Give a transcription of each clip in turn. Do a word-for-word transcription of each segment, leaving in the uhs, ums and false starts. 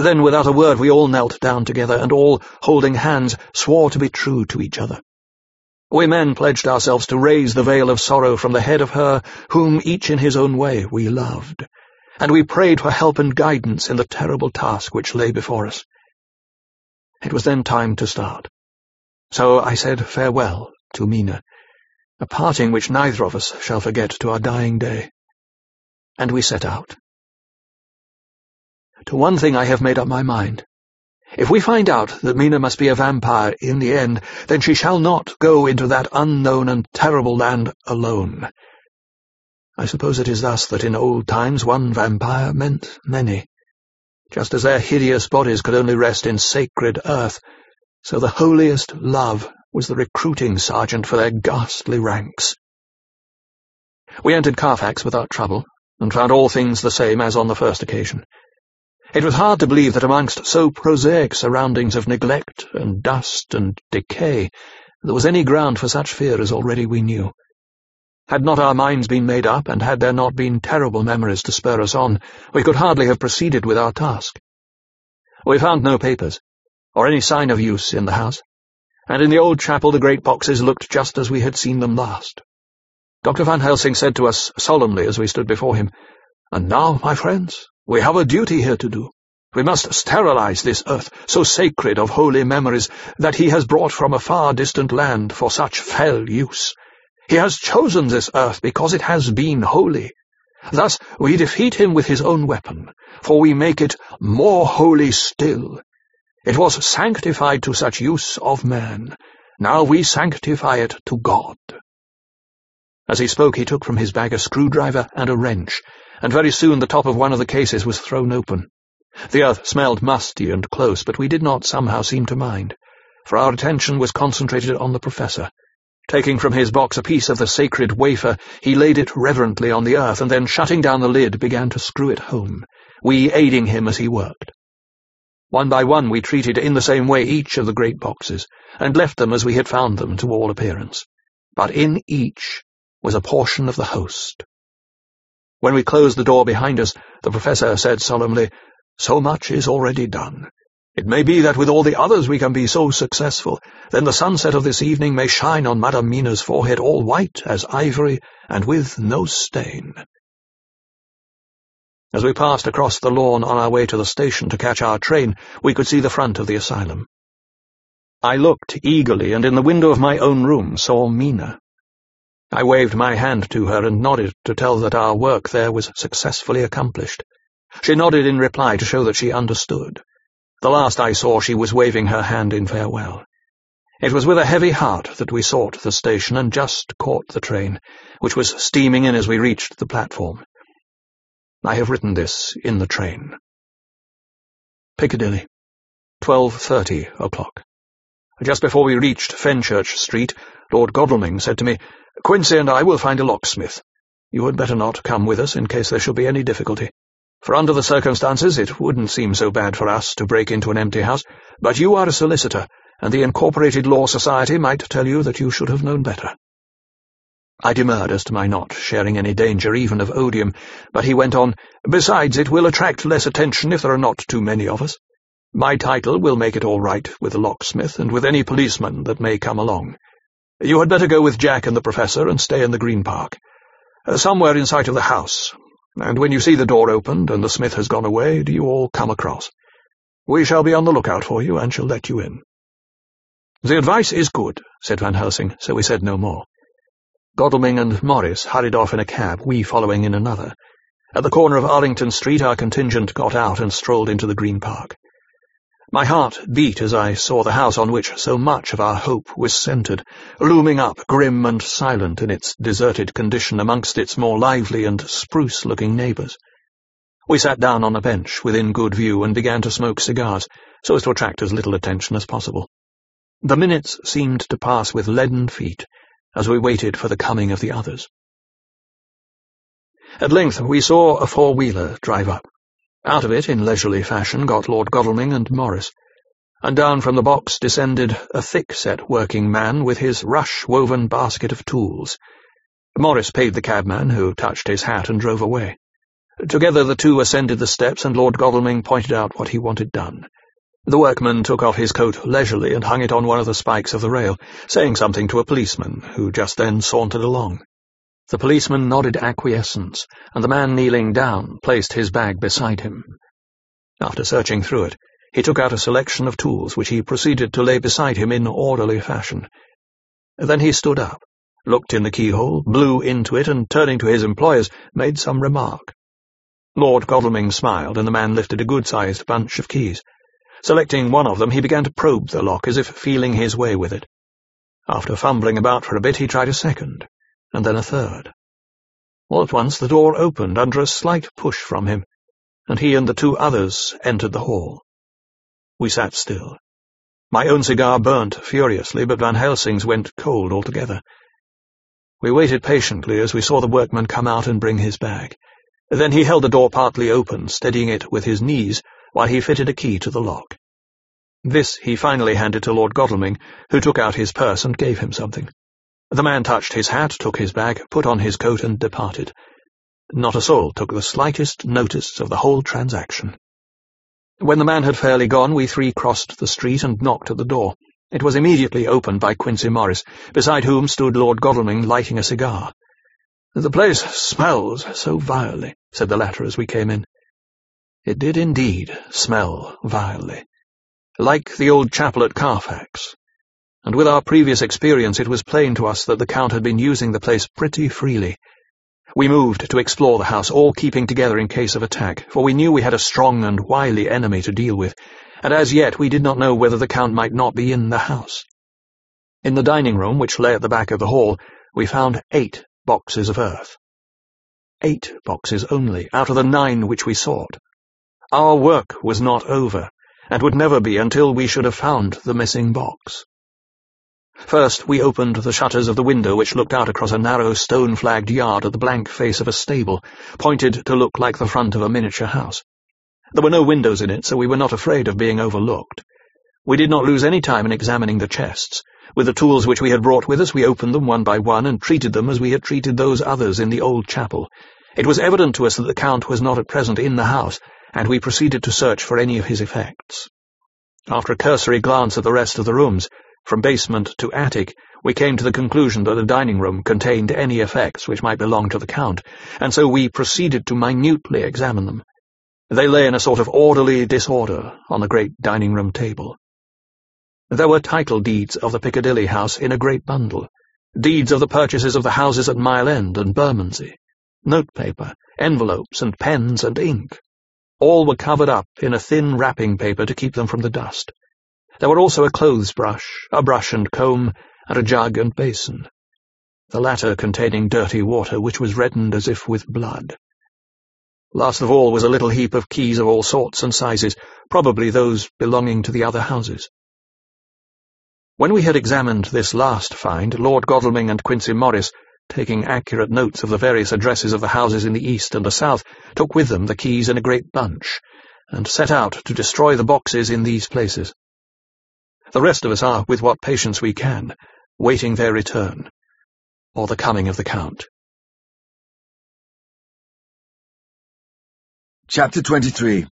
Then, without a word, we all knelt down together, and all, holding hands, swore to be true to each other. We men pledged ourselves to raise the veil of sorrow from the head of her whom, each in his own way, we loved, and we prayed for help and guidance in the terrible task which lay before us. It was then time to start. So I said farewell to Mina, a parting which neither of us shall forget to our dying day, and we set out. To one thing I have made up my mind. If we find out that Mina must be a vampire in the end, then she shall not go into that unknown and terrible land alone. I suppose it is thus that in old times one vampire meant many. Just as their hideous bodies could only rest in sacred earth, so the holiest love was the recruiting sergeant for their ghastly ranks. We entered Carfax without trouble, and found all things the same as on the first occasion. It was hard to believe that amongst so prosaic surroundings of neglect and dust and decay there was any ground for such fear as already we knew. Had not our minds been made up, and had there not been terrible memories to spur us on, we could hardly have proceeded with our task. We found no papers, or any sign of use in the house, and in the old chapel the great boxes looked just as we had seen them last. Doctor Van Helsing said to us solemnly as we stood before him, "And now, my friends, we have a duty here to do. We must sterilize this earth, so sacred of holy memories, that he has brought from a far distant land for such fell use. He has chosen this earth because it has been holy. Thus we defeat him with his own weapon, for we make it more holy still. It was sanctified to such use of man. Now we sanctify it to God." As he spoke, he took from his bag a screwdriver and a wrench, and very soon the top of one of the cases was thrown open. The earth smelled musty and close, but we did not somehow seem to mind, for our attention was concentrated on the professor. Taking from his box a piece of the sacred wafer, he laid it reverently on the earth, and then, shutting down the lid, began to screw it home, we aiding him as he worked. One by one we treated in the same way each of the great boxes, and left them as we had found them to all appearance. But in each was a portion of the host. When we closed the door behind us, the professor said solemnly, "So much is already done. It may be that with all the others we can be so successful. Then the sunset of this evening may shine on Madame Mina's forehead all white as ivory and with no stain." As we passed across the lawn on our way to the station to catch our train, we could see the front of the asylum. I looked eagerly, and in the window of my own room saw Mina. I waved my hand to her and nodded to tell that our work there was successfully accomplished. She nodded in reply to show that she understood. The last I saw, she was waving her hand in farewell. It was with a heavy heart that we sought the station and just caught the train, which was steaming in as we reached the platform. I have written this in the train. Piccadilly, twelve thirty o'clock. Just before we reached Fenchurch Street, Lord Godalming said to me, "Quincy and I will find a locksmith. You had better not come with us in case there should be any difficulty. For under the circumstances it wouldn't seem so bad for us to break into an empty house, but you are a solicitor, and the Incorporated Law Society might tell you that you should have known better." I demurred as to my not sharing any danger even of odium, but he went on, "Besides, it will attract less attention if there are not too many of us. My title will make it all right with the locksmith and with any policeman that may come along. You had better go with Jack and the professor and stay in the Green Park, uh, somewhere in sight of the house, and when you see the door opened and the smith has gone away, do you all come across. We shall be on the lookout for you and shall let you in." "The advice is good," said Van Helsing, so we said no more. Godalming and Morris hurried off in a cab, we following in another. At the corner of Arlington Street our contingent got out and strolled into the Green Park. My heart beat as I saw the house on which so much of our hope was centred, looming up grim and silent in its deserted condition amongst its more lively and spruce-looking neighbours. We sat down on a bench within good view and began to smoke cigars, so as to attract as little attention as possible. The minutes seemed to pass with leaden feet as we waited for the coming of the others. At length we saw a four-wheeler drive up. Out of it, in leisurely fashion, got Lord Godalming and Morris, and down from the box descended a thick-set working man with his rush-woven basket of tools. Morris paid the cabman, who touched his hat and drove away. Together the two ascended the steps, and Lord Godalming pointed out what he wanted done. The workman took off his coat leisurely and hung it on one of the spikes of the rail, saying something to a policeman, who just then sauntered along. The policeman nodded acquiescence, and the man kneeling down placed his bag beside him. After searching through it, he took out a selection of tools which he proceeded to lay beside him in orderly fashion. Then he stood up, looked in the keyhole, blew into it, and turning to his employers, made some remark. Lord Godalming smiled, and the man lifted a good-sized bunch of keys. Selecting one of them, he began to probe the lock, as if feeling his way with it. After fumbling about for a bit, he tried a second, and then a third. All at once the door opened under a slight push from him, and he and the two others entered the hall. We sat still. My own cigar burnt furiously, but Van Helsing's went cold altogether. We waited patiently as we saw the workman come out and bring his bag. Then he held the door partly open, steadying it with his knees, while he fitted a key to the lock. This he finally handed to Lord Godalming, who took out his purse and gave him something. The man touched his hat, took his bag, put on his coat, and departed. Not a soul took the slightest notice of the whole transaction. When the man had fairly gone, we three crossed the street and knocked at the door. It was immediately opened by Quincey Morris, beside whom stood Lord Godalming lighting a cigar. "The place smells so vilely," said the latter as we came in. It did indeed smell vilely, like the old chapel at Carfax, and with our previous experience it was plain to us that the Count had been using the place pretty freely. We moved to explore the house, all keeping together in case of attack, for we knew we had a strong and wily enemy to deal with, and as yet we did not know whether the Count might not be in the house. In the dining room, which lay at the back of the hall, we found eight boxes of earth. Eight boxes only, out of the nine which we sought. Our work was not over, and would never be until we should have found the missing box. First we opened the shutters of the window which looked out across a narrow stone-flagged yard at the blank face of a stable, pointed to look like the front of a miniature house. There were no windows in it, so we were not afraid of being overlooked. We did not lose any time in examining the chests. With the tools which we had brought with us, we opened them one by one and treated them as we had treated those others in the old chapel. It was evident to us that the Count was not at present in the house, and we proceeded to search for any of his effects. After a cursory glance at the rest of the rooms, from basement to attic, we came to the conclusion that the dining room contained any effects which might belong to the Count, and so we proceeded to minutely examine them. They lay in a sort of orderly disorder on the great dining-room table. There were title deeds of the Piccadilly house in a great bundle, deeds of the purchases of the houses at Mile End and Bermondsey, notepaper, envelopes and pens and ink. All were covered up in a thin wrapping paper to keep them from the dust. There were also a clothes-brush, a brush and comb, and a jug and basin, the latter containing dirty water which was reddened as if with blood. Last of all was a little heap of keys of all sorts and sizes, probably those belonging to the other houses. When we had examined this last find, Lord Godalming and Quincey Morris, taking accurate notes of the various addresses of the houses in the east and the south, took with them the keys in a great bunch, and set out to destroy the boxes in these places. The rest of us are, with what patience we can, waiting their return, or the coming of the Count. Chapter twenty-three.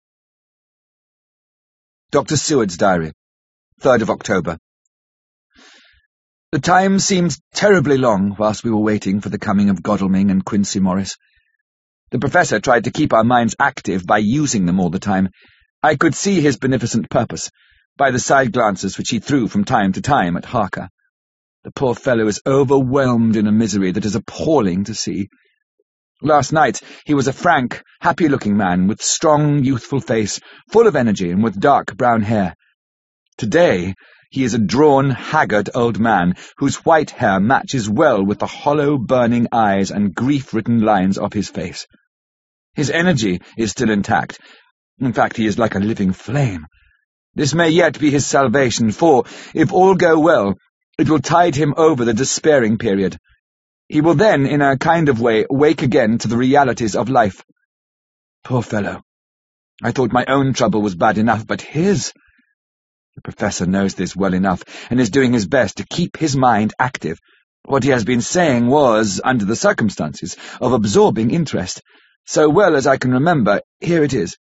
Doctor Seward's Diary, third of October. The time seemed terribly long whilst we were waiting for the coming of Godalming and Quincey Morris. The Professor tried to keep our minds active by using them all the time. I could see his beneficent purpose, by the side glances which he threw from time to time at Harker. The poor fellow is overwhelmed in a misery that is appalling to see. Last night he was a frank, happy-looking man, with strong, youthful face, full of energy and with dark brown hair. Today he is a drawn, haggard old man, whose white hair matches well with the hollow, burning eyes and grief-written lines of his face. His energy is still intact. In fact, he is like a living flame. This may yet be his salvation, for, if all go well, it will tide him over the despairing period. He will then, in a kind of way, wake again to the realities of life. Poor fellow! I thought my own trouble was bad enough, but his— The Professor knows this well enough, and is doing his best to keep his mind active. What he has been saying was, under the circumstances, of absorbing interest. So well as I can remember, here it is.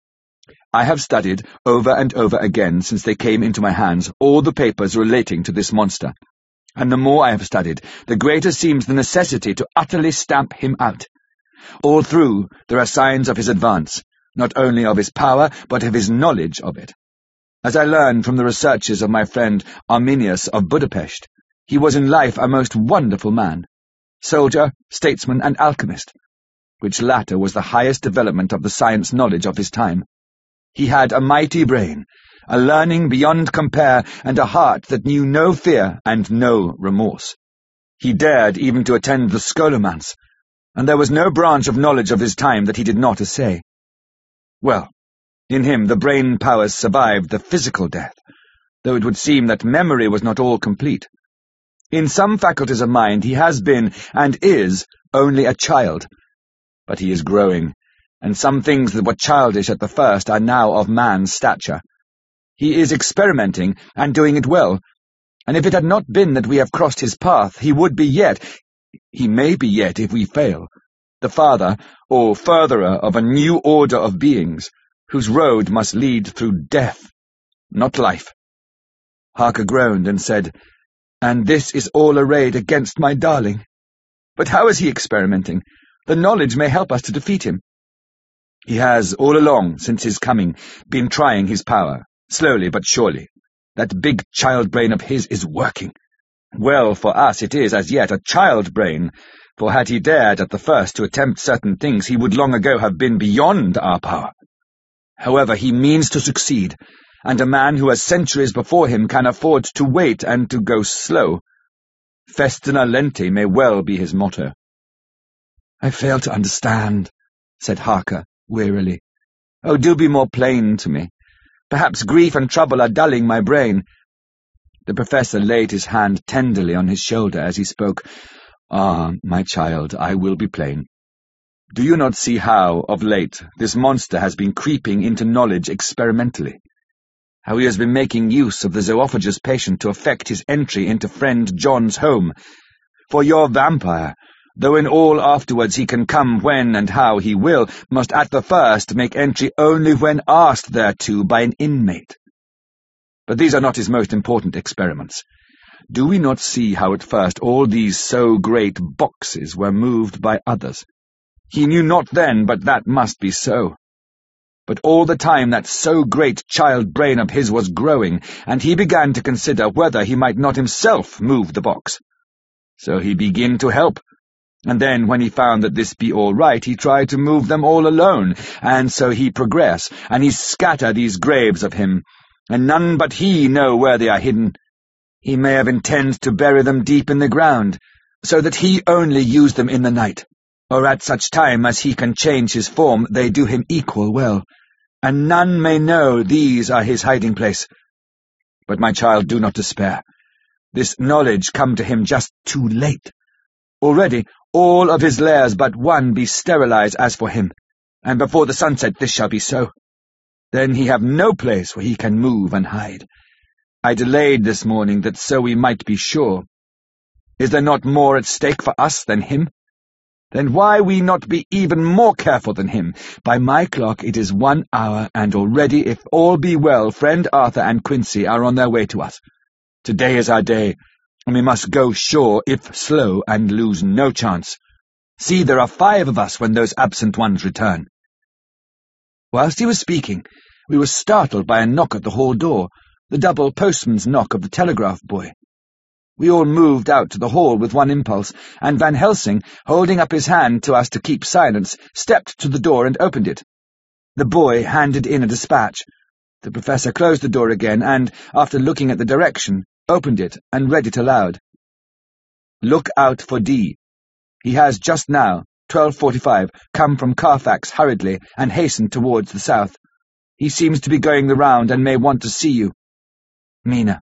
I have studied, over and over again since they came into my hands, all the papers relating to this monster. And the more I have studied, the greater seems the necessity to utterly stamp him out. All through there are signs of his advance, not only of his power, but of his knowledge of it. As I learned from the researches of my friend Arminius of Budapest, he was in life a most wonderful man, soldier, statesman, and alchemist, which latter was the highest development of the science knowledge of his time. He had a mighty brain, a learning beyond compare, and a heart that knew no fear and no remorse. He dared even to attend the scholomance, and there was no branch of knowledge of his time that he did not essay. Well, in him the brain powers survived the physical death, though it would seem that memory was not all complete. In some faculties of mind he has been, and is, only a child, but he is growing, and some things that were childish at the first are now of man's stature. He is experimenting, and doing it well, and if it had not been that we have crossed his path, he would be yet, he may be yet if we fail, the father, or furtherer of a new order of beings, whose road must lead through death, not life. Harker groaned and said, "And this is all arrayed against my darling. But how is he experimenting? The knowledge may help us to defeat him." "He has, all along, since his coming, been trying his power, slowly but surely. That big child brain of his is working. Well, for us it is, as yet, a child brain, for had he dared at the first to attempt certain things, he would long ago have been beyond our power. However, he means to succeed, and a man who has centuries before him can afford to wait and to go slow. Festina lente may well be his motto." "I fail to understand," said Harker, wearily. "Oh, do be more plain to me. Perhaps grief and trouble are dulling my brain." The professor laid his hand tenderly on his shoulder as he spoke. "Ah, my child, I will be plain. Do you not see how, of late, this monster has been creeping into knowledge experimentally? How he has been making use of the zoophagous patient to effect his entry into friend John's home? For your vampire, though in all afterwards he can come when and how he will, must at the first make entry only when asked thereto by an inmate. But these are not his most important experiments. Do we not see how at first all these so great boxes were moved by others? He knew not then but that must be so. But all the time that so great child brain of his was growing, and he began to consider whether he might not himself move the box. So he began to help, and then when he found that this be all right, he tried to move them all alone, and so he progress, and he scatter these graves of him, and none but he know where they are hidden. He may have intended to bury them deep in the ground, so that he only use them in the night, or at such time as he can change his form they do him equal well, and none may know these are his hiding place. But, my child, do not despair. This knowledge come to him just too late. Already all of his lairs but one be sterilized as for him, and before the sunset this shall be so. Then he have no place where he can move and hide. I delayed this morning that so we might be sure. Is there not more at stake for us than him? Then why we not be even more careful than him? By my clock it is one hour, and already, if all be well, friend Arthur and Quincy are on their way to us. Today is our day, and we must go sure, if slow, and lose no chance. See, there are five of us when those absent ones return." Whilst he was speaking, we were startled by a knock at the hall door, the double postman's knock of the telegraph boy. We all moved out to the hall with one impulse, and Van Helsing, holding up his hand to us to keep silence, stepped to the door and opened it. The boy handed in a dispatch. The professor closed the door again and, after looking at the direction, opened it and read it aloud. "Look out for D. He has just now, twelve forty-five, come from Carfax hurriedly and hastened towards the south. He seems to be going the round and may want to see you. Mina."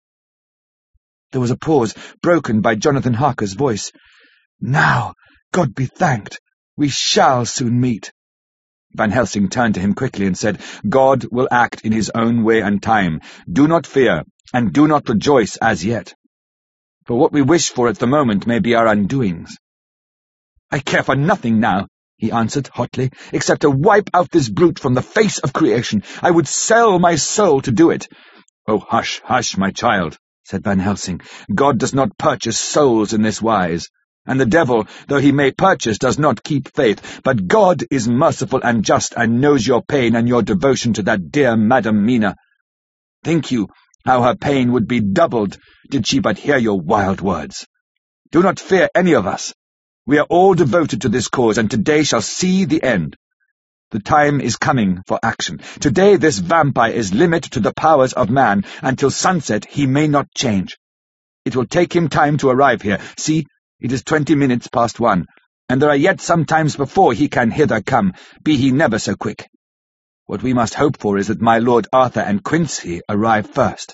There was a pause, broken by Jonathan Harker's voice. "Now, God be thanked, we shall soon meet." Van Helsing turned to him quickly and said, "God will act in his own way and time. Do not fear, and do not rejoice as yet. For what we wish for at the moment may be our undoings." "I care for nothing now," he answered hotly. "Except to wipe out this brute from the face of creation. I would sell my soul to do it." "Oh, hush, hush, my child," said Van Helsing. "God does not purchase souls in this wise. And the devil, though he may purchase, does not keep faith. But God is merciful and just, and knows your pain and your devotion to that dear Madam Mina. Think you how her pain would be doubled did she but hear your wild words? Do not fear any of us. We are all devoted to this cause, and today shall see the end. The time is coming for action. Today this vampire is limit to the powers of man. Until sunset he may not change. It will take him time to arrive here. See, it is twenty minutes past one, and there are yet some times before he can hither come, be he never so quick. What we must hope for is that my Lord Arthur and Quincy arrive first."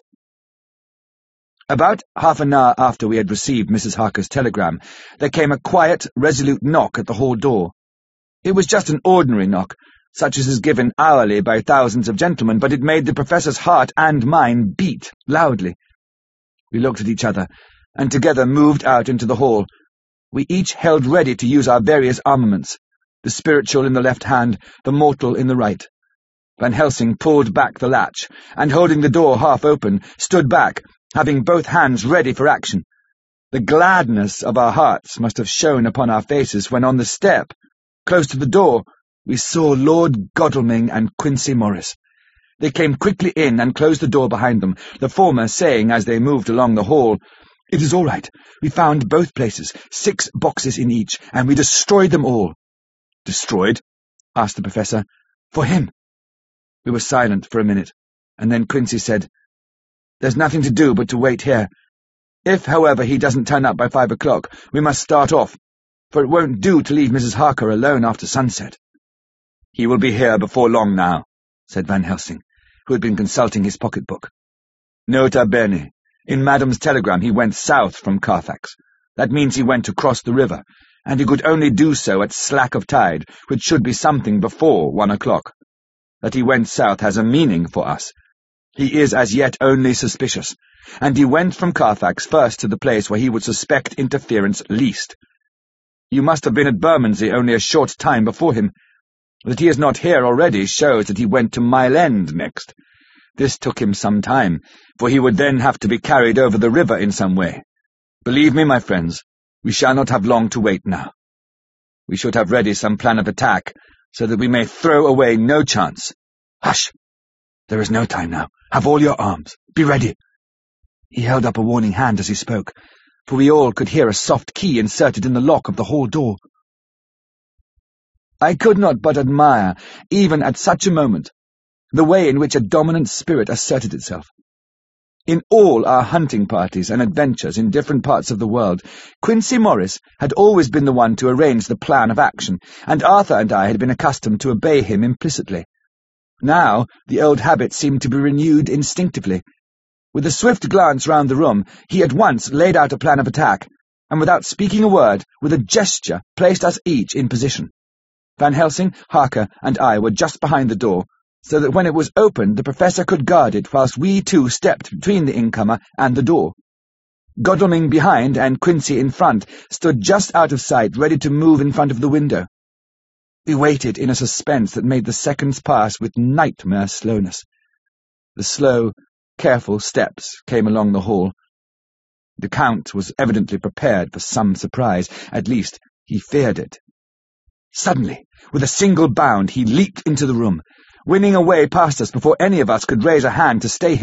About half an hour after we had received Missus Harker's telegram, there came a quiet, resolute knock at the hall door. It was just an ordinary knock, such as is given hourly by thousands of gentlemen, but it made the Professor's heart and mine beat loudly. We looked at each other, and together moved out into the hall. We each held ready to use our various armaments, the spiritual in the left hand, the mortal in the right. Van Helsing pulled back the latch, and holding the door half open, stood back, having both hands ready for action. The gladness of our hearts must have shone upon our faces when on the step, close to the door, we saw Lord Godalming and Quincy Morris. They came quickly in and closed the door behind them, the former saying as they moved along the hall, "It is all right. We found both places, six boxes in each, and we destroyed them all." "Destroyed?" asked the Professor. "For him." We were silent for a minute, and then Quincy said, "There's nothing to do but to wait here. If, however, he doesn't turn up by five o'clock, we must start off, for it won't do to leave Missus Harker alone after sunset." "He will be here before long now," said Van Helsing, who had been consulting his pocket-book. "Nota bene. In Madam's telegram he went south from Carfax. That means he went across the river, and he could only do so at slack of tide, which should be something before one o'clock. That he went south has a meaning for us. He is as yet only suspicious, and he went from Carfax first to the place where he would suspect interference least. You must have been at Bermondsey only a short time before him. That he is not here already shows that he went to Mile End next. This took him some time, for he would then have to be carried over the river in some way. Believe me, my friends, we shall not have long to wait now. We should have ready some plan of attack, so that we may throw away no chance. Hush! There is no time now. Have all your arms. Be ready." He held up a warning hand as he spoke, for we all could hear a soft key inserted in the lock of the hall door. I could not but admire, even at such a moment, the way in which a dominant spirit asserted itself. In all our hunting parties and adventures in different parts of the world, Quincy Morris had always been the one to arrange the plan of action, and Arthur and I had been accustomed to obey him implicitly. Now the old habit seemed to be renewed instinctively. With a swift glance round the room, he at once laid out a plan of attack, and without speaking a word, with a gesture, placed us each in position. Van Helsing, Harker, and I were just behind the door, so that when it was opened the Professor could guard it whilst we two stepped between the incomer and the door. Godalming behind and Quincy in front stood just out of sight, ready to move in front of the window. We waited in a suspense that made the seconds pass with nightmare slowness. The slow, careful steps came along the hall. The Count was evidently prepared for some surprise, at least he feared it. Suddenly, with a single bound, he leaped into the room, winning a way past us before any of us could raise a hand to stay him.